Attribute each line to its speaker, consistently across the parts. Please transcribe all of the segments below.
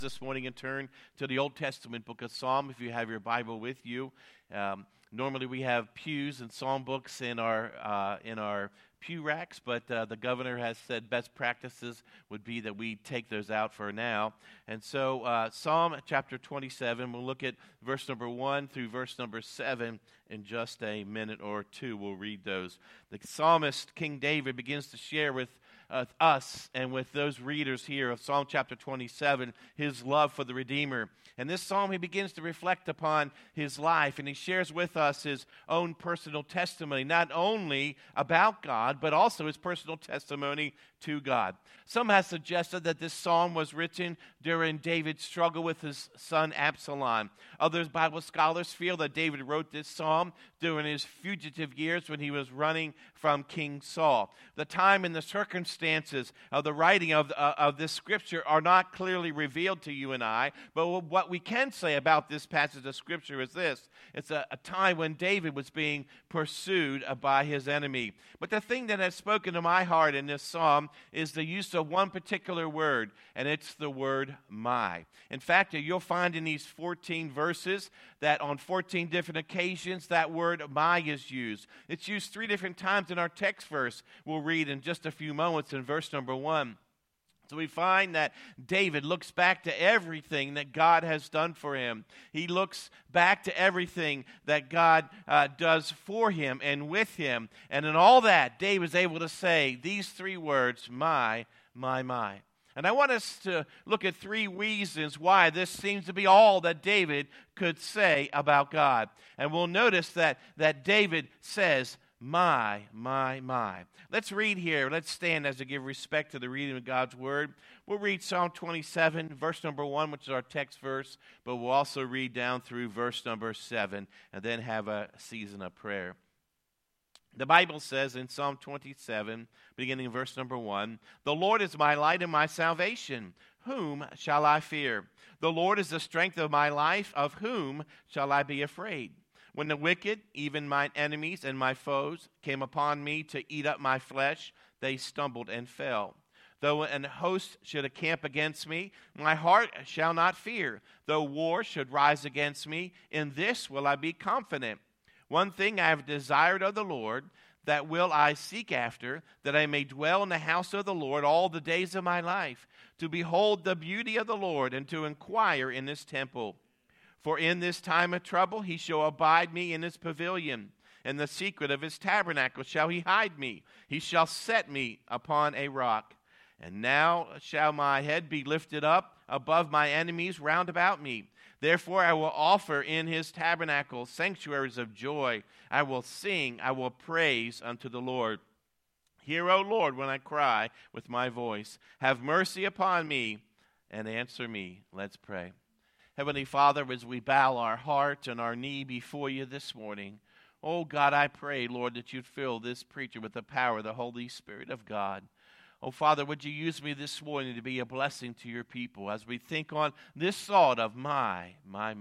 Speaker 1: this morning and turn to the Old Testament book of Psalm if you have your Bible with you. Normally we have pews and psalm books in our pew racks, but the governor has said best practices would be that we take those out for now. And so Psalm chapter 27, we'll look at verse number 1 through verse number 7 in just a minute or two. We'll read those. The psalmist, King David, begins to share with us and with those readers here of Psalm chapter 27, his love for the Redeemer. And this psalm, he begins to reflect upon his life, and he shares with us his own personal testimony, not only about God, but also his personal testimony to God. Some have suggested that this psalm was written during David's struggle with his son Absalom. Others Bible scholars feel that David wrote this psalm during his fugitive years when he was running from King Saul. The time and the circumstances of the writing of this scripture are not clearly revealed to you and I, but what we can say about this passage of scripture is this. It's a time when David was being pursued by his enemy. But the thing that has spoken to my heart in this psalm is the use of one particular word, and it's the word my. In fact, you'll find in these 14 verses that on 14 different occasions that word my is used. It's used 3 different times in our text verse we'll read in just a few moments in verse number 1. So we find that David looks back to everything that God has done for him. He looks back to everything that God does for him and with him. And in all that, David is able to say these 3 words, my. And I want us to look at 3 reasons why this seems to be all that David could say about God. And we'll notice that David says, my. Let's read here. Let's stand as to give respect to the reading of God's word. We'll read Psalm 27, verse number 1, which is our text verse, but we'll also read down through verse number 7 and then have a season of prayer. The Bible says in Psalm 27, beginning in verse number 1, "The Lord is my light and my salvation. Whom shall I fear? The Lord is the strength of my life. Of whom shall I be afraid? When the wicked, even mine enemies and my foes, came upon me to eat up my flesh, they stumbled and fell. Though an host should encamp against me, my heart shall not fear. Though war should rise against me, in this will I be confident. One thing I have desired of the Lord, that will I seek after, that I may dwell in the house of the Lord all the days of my life, to behold the beauty of the Lord and to inquire in his temple. For in this time of trouble he shall abide me in his pavilion. In the secret of his tabernacle shall he hide me. He shall set me upon a rock. And now shall my head be lifted up above my enemies round about me. Therefore I will offer in his tabernacle sanctuaries of joy. I will sing, I will praise unto the Lord. Hear, O Lord, when I cry with my voice. Have mercy upon me and answer me." Let's pray. Heavenly Father, as we bow our heart and our knee before you this morning, oh God, I pray, Lord, that you'd fill this preacher with the power of the Holy Spirit of God. Oh, Father, would you use me this morning to be a blessing to your people as we think on this thought of my.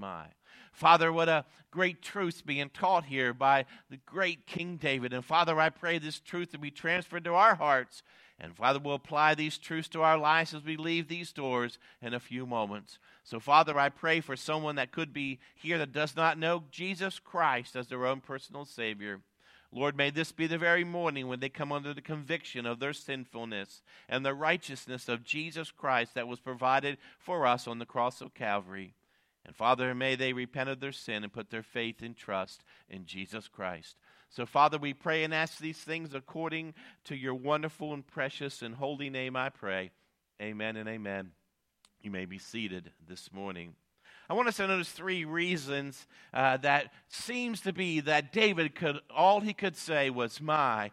Speaker 1: Father, what a great truth being taught here by the great King David. And Father, I pray this truth to be transferred to our hearts. And Father, we'll apply these truths to our lives as we leave these doors in a few moments. So Father, I pray for someone that could be here that does not know Jesus Christ as their own personal Savior. Lord, may this be the very morning when they come under the conviction of their sinfulness and the righteousness of Jesus Christ that was provided for us on the cross of Calvary. And Father, may they repent of their sin and put their faith and trust in Jesus Christ. So Father, we pray and ask these things according to your wonderful and precious and holy name, I pray. Amen and amen. You may be seated this morning. I want us to notice 3 reasons that seems to be that David all he could say was my.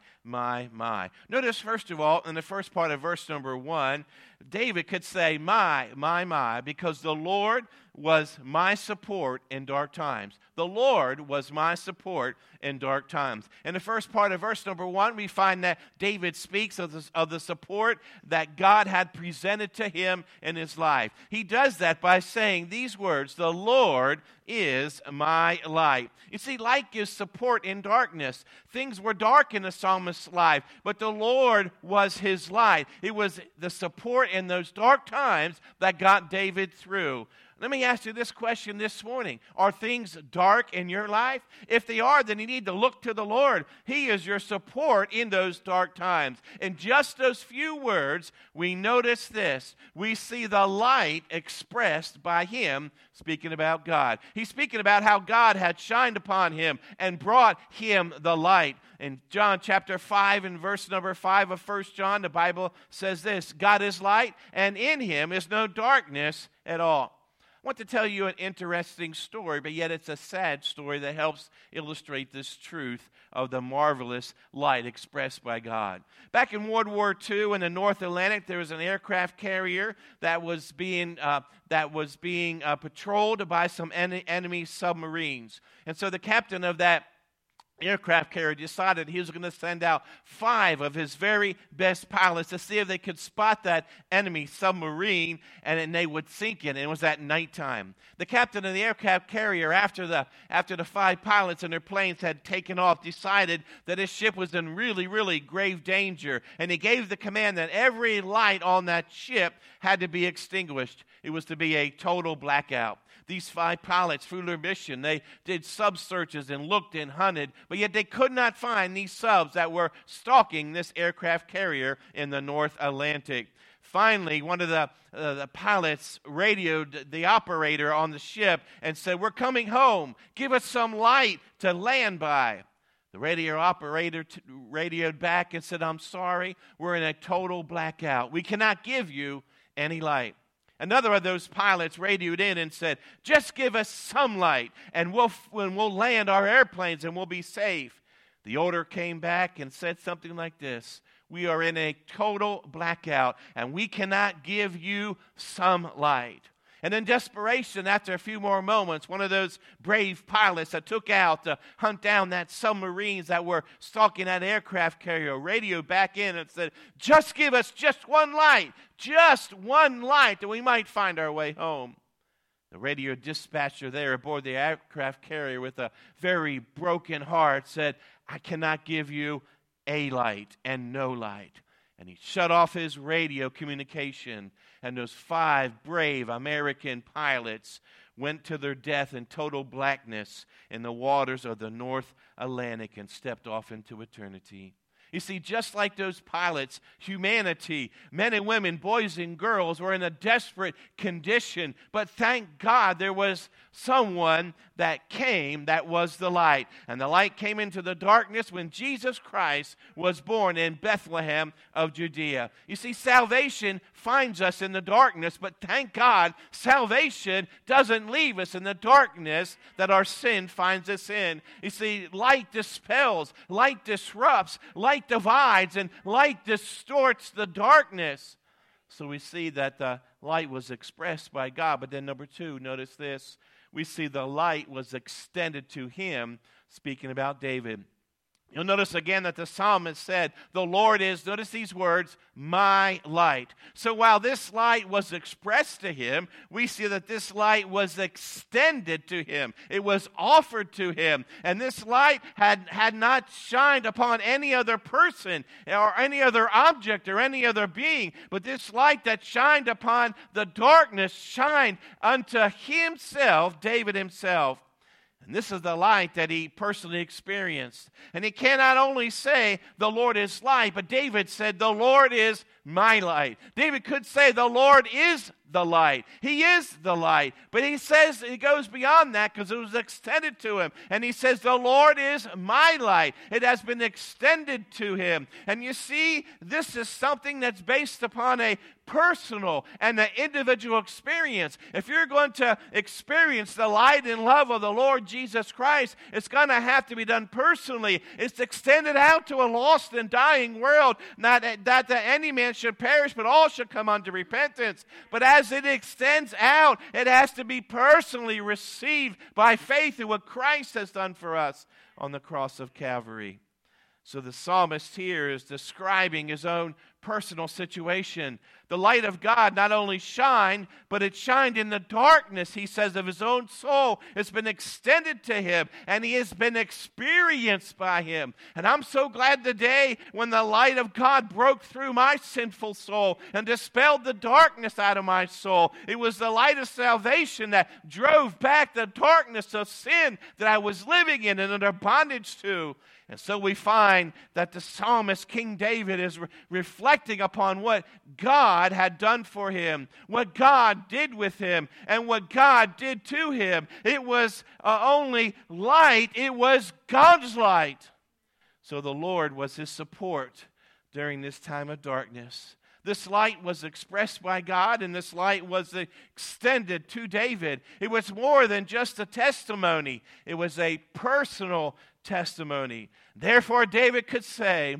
Speaker 1: Notice, first of all, in the first part of verse number 1, David could say my, because the Lord was my support in dark times. The Lord was my support in dark times. In the first part of verse number 1, we find that David speaks of the support that God had presented to him in his life. He does that by saying these words, "The Lord is my light. You see, light gives support in darkness. Things were dark in the psalmist's life, but the Lord was his light. It was the support in those dark times that got David through. Let me ask you this question this morning. Are things dark in your life? If they are, then you need to look to the Lord. He is your support in those dark times. In just those few words, we notice this. We see the light expressed by him, speaking about God. He's speaking about how God had shined upon him and brought him the light. In John chapter 5 and verse number 5 of 1 John, the Bible says this, God is light, and in him is no darkness at all. I want to tell you an interesting story, but yet it's a sad story that helps illustrate this truth of the marvelous light expressed by God. Back in World War II in the North Atlantic, there was an aircraft carrier that was being patrolled by some enemy submarines. And so the captain of that aircraft carrier decided he was going to send out 5 of his very best pilots to see if they could spot that enemy submarine, and then they would sink it. And it was at nighttime. The captain of the aircraft carrier, after the 5 pilots and their planes had taken off, decided that his ship was in really, really grave danger. And he gave the command that every light on that ship had to be extinguished. It was to be a total blackout. These 5 pilots, through their mission, they did sub-searches and looked and hunted, but yet they could not find these subs that were stalking this aircraft carrier in the North Atlantic. Finally, one of the pilots radioed the operator on the ship and said, "We're coming home. Give us some light to land by." The radio operator radioed back and said, "I'm sorry, we're in a total blackout. We cannot give you any light." Another of those pilots radioed in and said, "Just give us some light, and we'll land our airplanes and we'll be safe." The order came back and said something like this: "We are in a total blackout, and we cannot give you some light." And in desperation, after a few more moments, one of those brave pilots that took out to hunt down that submarines that were stalking that aircraft carrier radioed back in and said, "Just give us just one light that we might find our way home." The radio dispatcher there aboard the aircraft carrier with a very broken heart said, "I cannot give you a light and no light." And he shut off his radio communication, and those 5 brave American pilots went to their death in total blackness in the waters of the North Atlantic and stepped off into eternity. You see, just like those pilots, humanity, men and women, boys and girls, were in a desperate condition. But thank God there was someone that came that was the light. And the light came into the darkness when Jesus Christ was born in Bethlehem of Judea. You see, salvation finds us in the darkness, but thank God salvation doesn't leave us in the darkness that our sin finds us in. You see, light dispels, light disrupts, light divides, and light distorts the darkness. So we see that the light was expressed by God. But then number 2, notice this. We see the light was extended to him, speaking about David. You'll notice again that the psalmist said, "The Lord is," notice these words, "my light." So while this light was expressed to him, we see that this light was extended to him. It was offered to him. And this light had not shined upon any other person or any other object or any other being. But this light that shined upon the darkness shined unto himself, David himself. And this is the light that he personally experienced. And he cannot only say, "The Lord is light," but David said, "The Lord is my light." David could say, "The Lord is the light." He is the light. But he says, he goes beyond that because it was extended to him. And he says, "The Lord is my light." It has been extended to him. And you see, this is something that's based upon a personal and an individual experience. If you're going to experience the light and love of the Lord Jesus Christ, it's going to have to be done personally. It's extended out to a lost and dying world, not that any man should perish, but all should come unto repentance. But as it extends out, it has to be personally received by faith in what Christ has done for us on the cross of Calvary. So the psalmist here is describing his own personal situation. The light of God not only shined, but it shined in the darkness, he says, of his own soul. It's been extended to him, and he has been experienced by him. And I'm so glad today when the light of God broke through my sinful soul and dispelled the darkness out of my soul. It was the light of salvation that drove back the darkness of sin that I was living in and under bondage to. And so we find that the psalmist, King David, is reflecting upon what God had done for him, what God did with him, and what God did to him. It was only light, it was God's light. So the Lord was his support during this time of darkness. This light was expressed by God, and this light was extended to David. It was more than just a testimony. It was a personal testimony. Therefore, David could say,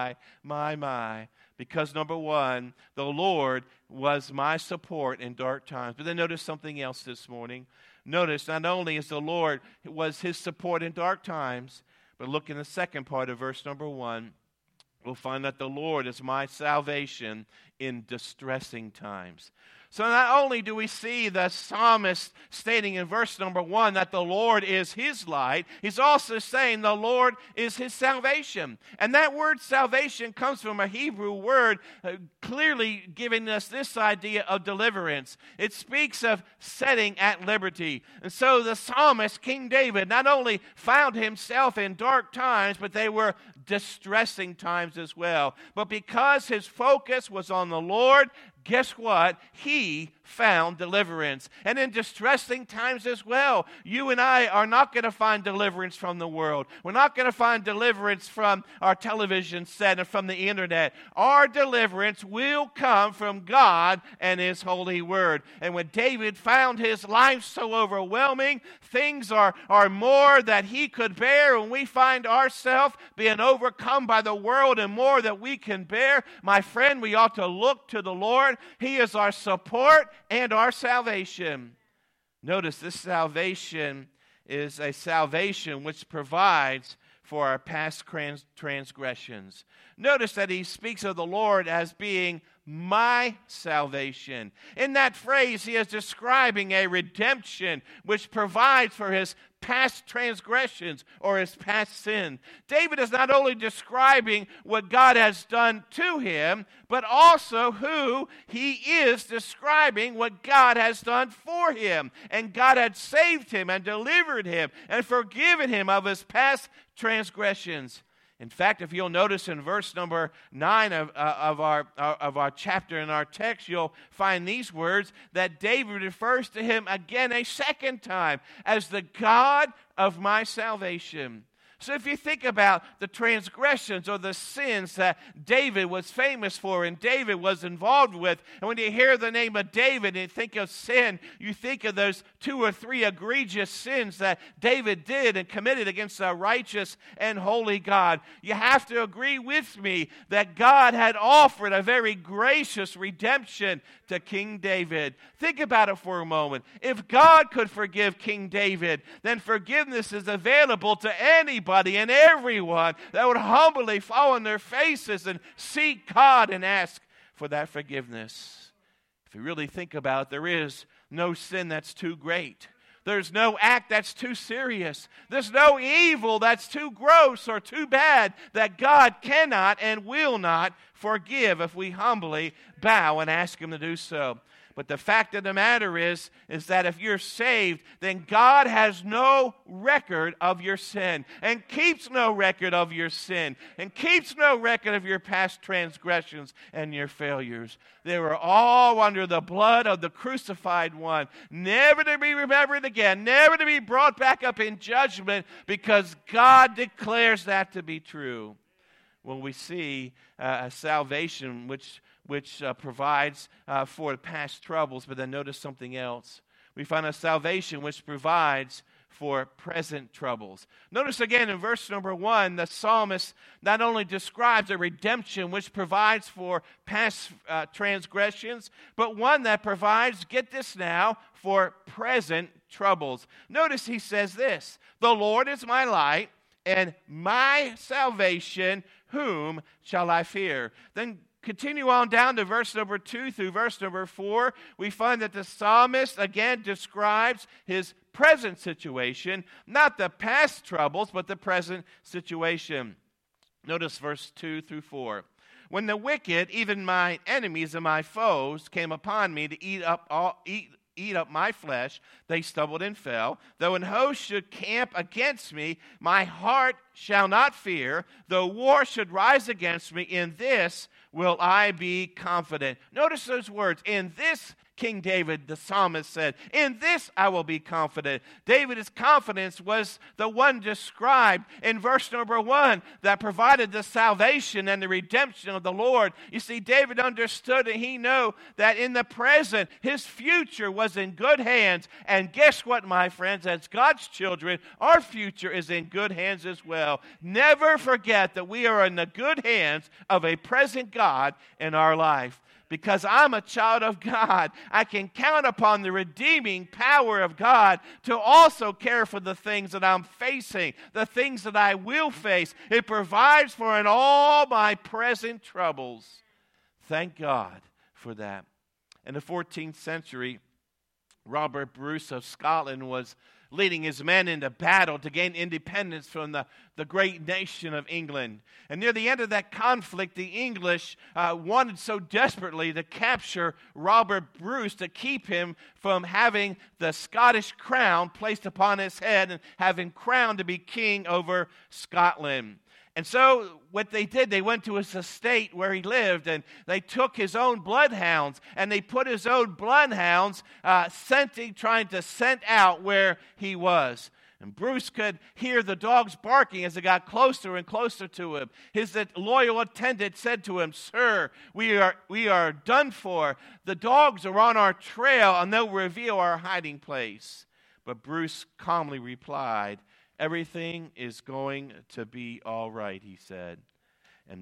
Speaker 1: my, because number one, the Lord was my support in dark times. But then notice something else this morning. Notice not only is the Lord was his support in dark times, but look in the second part of verse number 1. We'll find that the Lord is my salvation in distressing times. So not only do we see the psalmist stating in verse number 1 that the Lord is his light, he's also saying the Lord is his salvation. And that word salvation comes from a Hebrew word clearly giving us this idea of deliverance. It speaks of setting at liberty. And so the psalmist, King David, not only found himself in dark times, but they were distressing times as well. But because his focus was on the Lord, guess what? He found deliverance. And in distressing times as well, you and I are not going to find deliverance from the world. We're not going to find deliverance from our television set and from the internet. Our deliverance will come from God and his holy word. And when David found his life so overwhelming, things are more that he could bear, when we find ourselves being overcome by the world and more that we can bear, my friend, we ought to look to the Lord. He is our support and our salvation. Notice this salvation is a salvation which provides for our past transgressions. Notice that he speaks of the Lord as being my salvation. In that phrase, he is describing a redemption which provides for his past transgressions or his past sin. David is not only describing what God has done to him, but also who he is describing what God has done for him. And God had saved him and delivered him and forgiven him of his past transgressions. In fact, if you'll notice in verse number 9 of our chapter in our text, you'll find these words that David refers to him again a second time as the God of my salvation. So if you think about the transgressions or the sins that David was famous for and David was involved with, and when you hear the name of David and you think of sin, you think of those 2 or 3 egregious sins that David did and committed against a righteous and holy God. You have to agree with me that God had offered a very gracious redemption to King David. Think about it for a moment. If God could forgive King David, then forgiveness is available to anybody and everyone that would humbly fall on their faces and seek God and ask for that forgiveness. If you really think about it, there is no sin that's too great. There's no act that's too serious. There's no evil that's too gross or too bad that God cannot and will not forgive if we humbly bow and ask him to do so. But the fact of the matter is that if you're saved, then God has no record of your sin and keeps no record of your sin and keeps no record of your past transgressions and your failures. They were all under the blood of the crucified one, never to be remembered again, never to be brought back up in judgment, because God declares that to be true. When we see a salvation which provides for past troubles, but then notice something else. We find a salvation which provides for present troubles. Notice again in verse number 1, the psalmist not only describes a redemption which provides for past transgressions, but one that provides, get this now, for present troubles. Notice he says this, "The Lord is my light and my salvation, whom shall I fear?" Then continue on down to verse number 2 through verse number 4, we find that the psalmist again describes his present situation, not the past troubles, but the present situation. Notice verse 2 through 4. When the wicked, even my enemies and my foes, came upon me to eat up my flesh, they stumbled and fell. Though an host should camp against me, my heart shall not fear. Though war should rise against me, in this will I be confident. Notice those words. In this, King David, the psalmist said, in this I will be confident. David's confidence was the one described in verse number 1 that provided the salvation and the redemption of the Lord. You see, David understood and he knew that in the present, his future was in good hands. And guess what, my friends? As God's children, our future is in good hands as well. Never forget that we are in the good hands of a present God in our life. Because I'm a child of God, I can count upon the redeeming power of God to also care for the things that I'm facing, the things that I will face. It provides for in all my present troubles. Thank God for that. In the 14th century, Robert Bruce of Scotland was leading his men into battle to gain independence from the great nation of England. And near the end of that conflict, the English wanted so desperately to capture Robert Bruce to keep him from having the Scottish crown placed upon his head and having crowned to be king over Scotland. And so what they did, they went to his estate where he lived, and they took his own bloodhounds, and they put his own bloodhounds trying to scent out where he was. And Bruce could hear the dogs barking as they got closer and closer to him. His loyal attendant said to him, "Sir, we are done for. The dogs are on our trail, and they'll reveal our hiding place." But Bruce calmly replied, "Everything is going to be all right," he said. And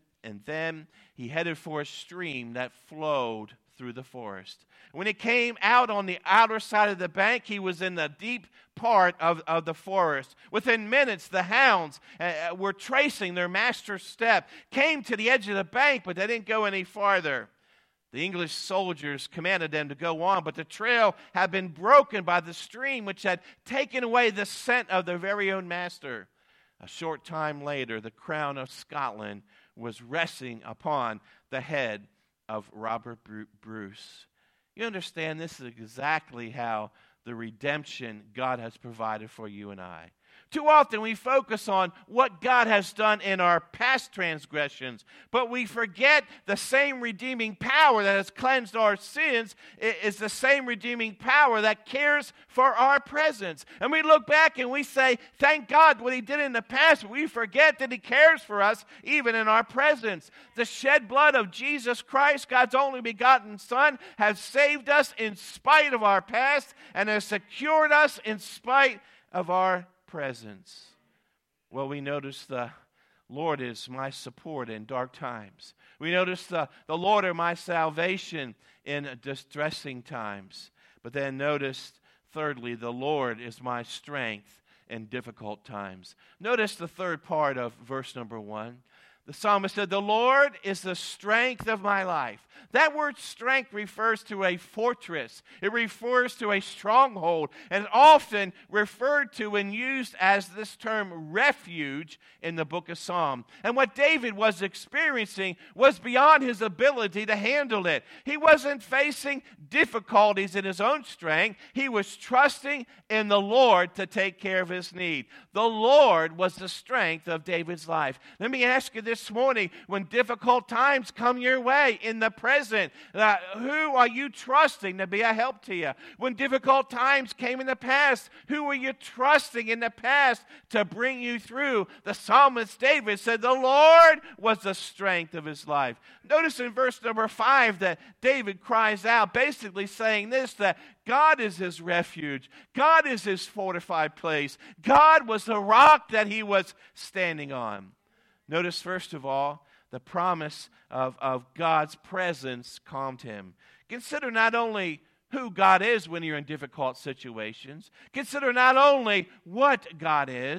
Speaker 1: then he headed for a stream that flowed through the forest. When he came out on the outer side of the bank, he was in the deep part of the forest. Within minutes, the hounds were tracing their master's step, came to the edge of the bank, but they didn't go any farther. The English soldiers commanded them to go on, but the trail had been broken by the stream, which had taken away the scent of their very own master. A short time later, the crown of Scotland was resting upon the head of Robert Bruce. You understand, this is exactly how the redemption God has provided for you and I. Too often we focus on what God has done in our past transgressions, but we forget the same redeeming power that has cleansed our sins is the same redeeming power that cares for our presence. And we look back and we say, thank God what He did in the past, but we forget that He cares for us even in our presence. The shed blood of Jesus Christ, God's only begotten Son, has saved us in spite of our past and has secured us in spite of our presence. Well, we notice the Lord is my support in dark times. We notice the Lord are my salvation in distressing times. But then notice, thirdly, the Lord is my strength in difficult times. Notice the third part of verse number 1. The psalmist said, "The Lord is the strength of my life." That word strength refers to a fortress. It refers to a stronghold, and often referred to and used as this term refuge in the book of Psalm. And what David was experiencing was beyond his ability to handle it. He wasn't facing difficulties in his own strength. He was trusting in the Lord to take care of his need. The Lord was the strength of David's life. Let me ask you this morning, when difficult times come your way in the present, who are you trusting to be a help to you? When difficult times came in the past, who were you trusting in the past to bring you through? The psalmist David said the Lord was the strength of his life. Notice in verse number 5 that David cries out, basically saying this, that God is his refuge. God is his fortified place. God was the rock that he was standing on. Notice, first of all, the promise of God's presence calmed him. Consider not only who God is when you're in difficult situations. Consider not only what God is.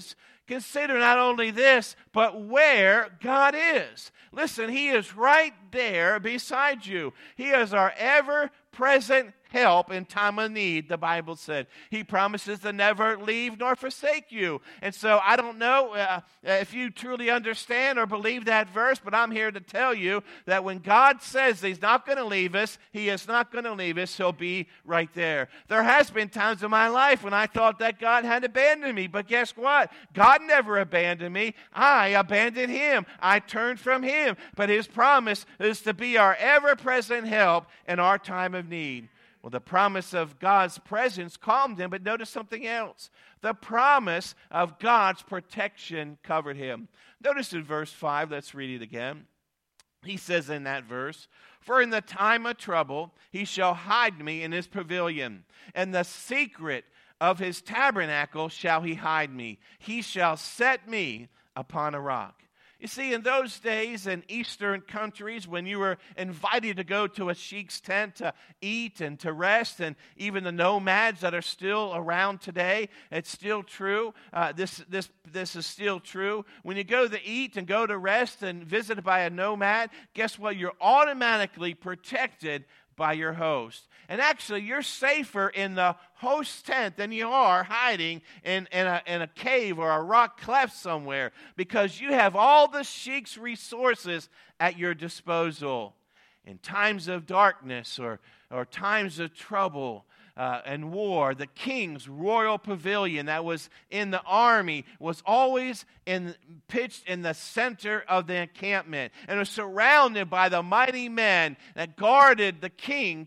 Speaker 1: consider not only this, but where God is. Listen, He is right there beside you. He is our ever-present help in time of need, the Bible said. He promises to never leave nor forsake you. And so I don't know if you truly understand or believe that verse, but I'm here to tell you that when God says He's not going to leave us, He is not going to leave us. He'll be right there. There has been times in my life when I thought that God had abandoned me, but guess what? God never abandoned me. I abandoned Him. I turned from Him. But His promise is to be our ever-present help in our time of need. Well, the promise of God's presence calmed him, but notice something else. The promise of God's protection covered him. Notice in verse 5, let's read it again. He says in that verse, "For in the time of trouble He shall hide me in His pavilion, and the secret of His tabernacle shall He hide me. He shall set me upon a rock." You see, in those days in Eastern countries, when you were invited to go to a sheik's tent to eat and to rest, and even the nomads that are still around today, it's still true. This is still true. When you go to eat and go to rest and visited by a nomad, guess what? You're automatically protected by your host. And actually, you're safer in the host's tent than you are hiding in a cave or a rock cleft somewhere, because you have all the sheik's resources at your disposal. In times of darkness or times of trouble and war, the king's royal pavilion that was in the army was always pitched in the center of the encampment, and was surrounded by the mighty men that guarded the king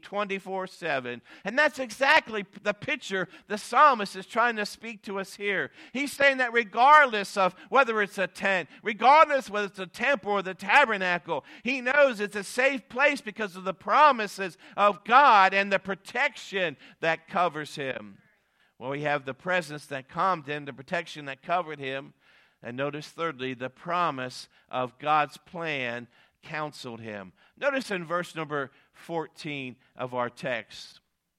Speaker 1: 24/7. And that's exactly the picture the psalmist is trying to speak to us here. He's saying that regardless of whether it's a tent, regardless whether it's a temple or the tabernacle, he knows it's a safe place because of the promises of God and the protection that covers him. Well, we have the presence that calmed him, the protection that covered him. And notice, thirdly, the promise of God's plan counseled him. Notice in verse number 14 of our text,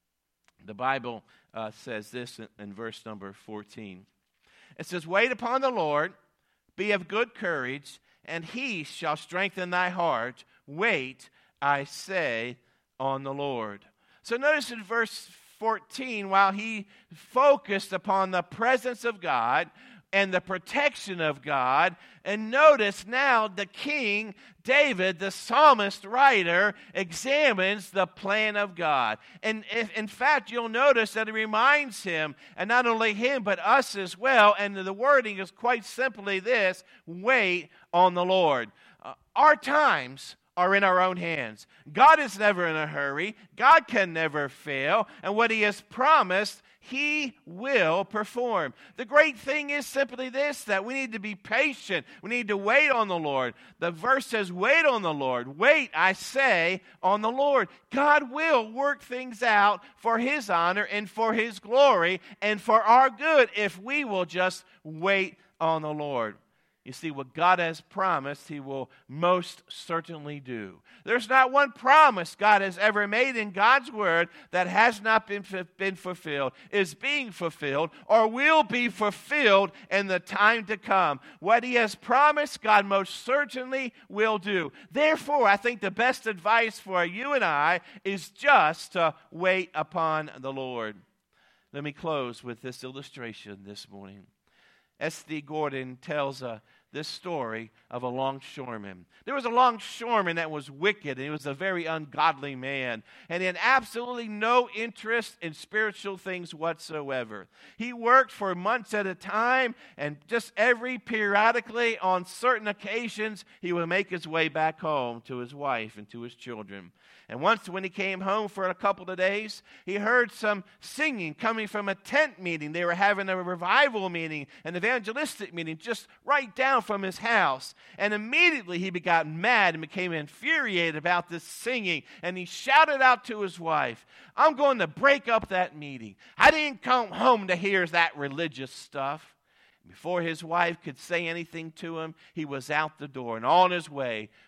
Speaker 1: the Bible says this in verse number 14. It says, "Wait upon the Lord, be of good courage, and He shall strengthen thy heart. Wait, I say, on the Lord." So notice in verse 14, while he focused upon the presence of God and the protection of God, and notice now the king, David, the psalmist writer, examines the plan of God. And in fact, you'll notice that it reminds him, and not only him, but us as well, and the wording is quite simply this: wait on the Lord. Our times are in our own hands. God is never in a hurry. God can never fail. And what He has promised, He will perform. The great thing is simply this, that we need to be patient. We need to wait on the Lord. The verse says, wait on the Lord. Wait, I say, on the Lord. God will work things out for His honor and for His glory and for our good if we will just wait on the Lord. You see, what God has promised, He will most certainly do. There's not one promise God has ever made in God's Word that has not been fulfilled, is being fulfilled, or will be fulfilled in the time to come. What He has promised, God most certainly will do. Therefore, I think the best advice for you and I is just to wait upon the Lord. Let me close with this illustration this morning. S.D. Gordon tells this story of a longshoreman. There was a longshoreman that was wicked, and he was a very ungodly man, and he had absolutely no interest in spiritual things whatsoever. He worked for months at a time, and just periodically, on certain occasions, he would make his way back home to his wife and to his children. And once when he came home for a couple of days, he heard some singing coming from a tent meeting. They were having a revival meeting, an evangelistic meeting, just right down from his house. And immediately he got mad and became infuriated about this singing. And he shouted out to his wife, "I'm going to break up that meeting. I didn't come home to hear that religious stuff." Before his wife could say anything to him, he was out the door and on his way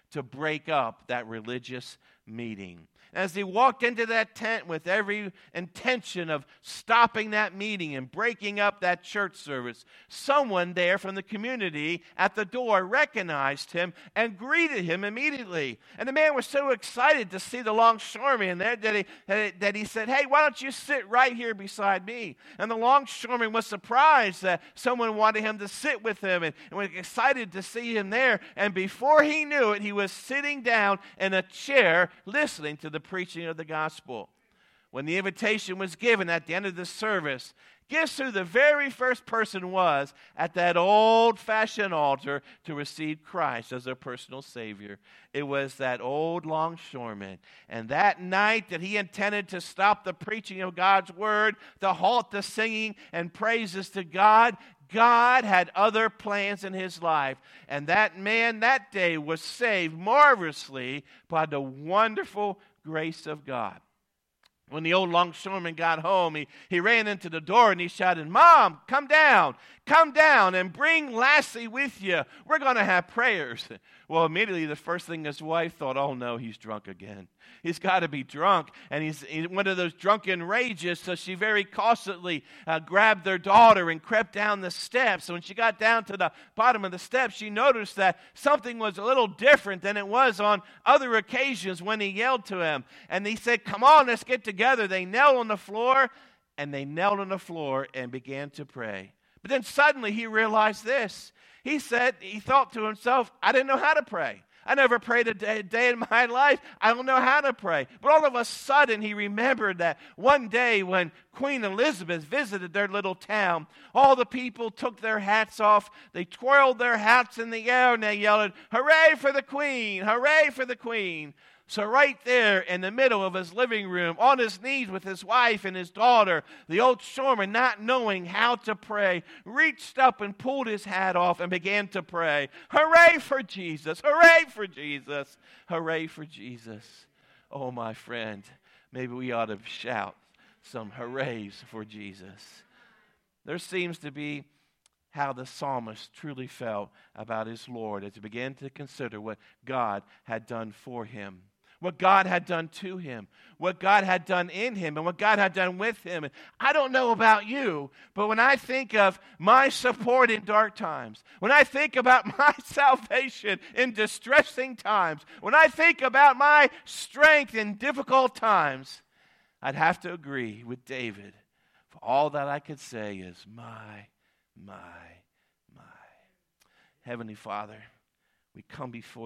Speaker 1: to break up that religious meeting. As he walked into that tent with every intention of stopping that meeting and breaking up that church service, someone there from the community at the door recognized him and greeted him immediately. And the man was so excited to see the longshoreman there that he said, "Hey, why don't you sit right here beside me?" And the longshoreman was surprised that someone wanted him to sit with him and was excited to see him there. And before he knew it, he was sitting down in a chair listening to the preaching of the gospel. When the invitation was given at the end of the service, guess who the very first person was at that old-fashioned altar to receive Christ as their personal Savior? It was that old longshoreman. And that night that he intended to stop the preaching of God's word, to halt the singing and praises to God, God had other plans in his life. And that man that day was saved marvelously by the wonderful grace of God. When the old longshoreman got home, he ran into the door and he shouted, "Mom, come down and bring Lassie with you. We're going to have prayers." Well, immediately the first thing his wife thought, "Oh no, he's drunk again. He's got to be drunk." And he's one of those drunken rages, so she very cautiously grabbed their daughter and crept down the steps. So when she got down to the bottom of the steps, she noticed that something was a little different than it was on other occasions when he yelled to him. And he said, "Come on, let's get together." They knelt on the floor, and began to pray. But then suddenly he realized this. He thought to himself, "I didn't know how to pray. I never prayed a day in my life. I don't know how to pray." But all of a sudden, he remembered that one day when Queen Elizabeth visited their little town, all the people took their hats off, they twirled their hats in the air, and they yelled, "Hooray for the Queen! Hooray for the Queen!" So right there in the middle of his living room, on his knees with his wife and his daughter, the old shoreman, not knowing how to pray, reached up and pulled his hat off and began to pray. "Hooray for Jesus! Hooray for Jesus! Hooray for Jesus!" Oh, my friend, maybe we ought to shout some hoorays for Jesus. There seems to be how the psalmist truly felt about his Lord as he began to consider what God had done for him, what God had done to him, what God had done in him, and what God had done with him. And I don't know about you, but when I think of my support in dark times, when I think about my salvation in distressing times, when I think about my strength in difficult times, I'd have to agree with David. For all that I could say is, my. Heavenly Father, we come before you.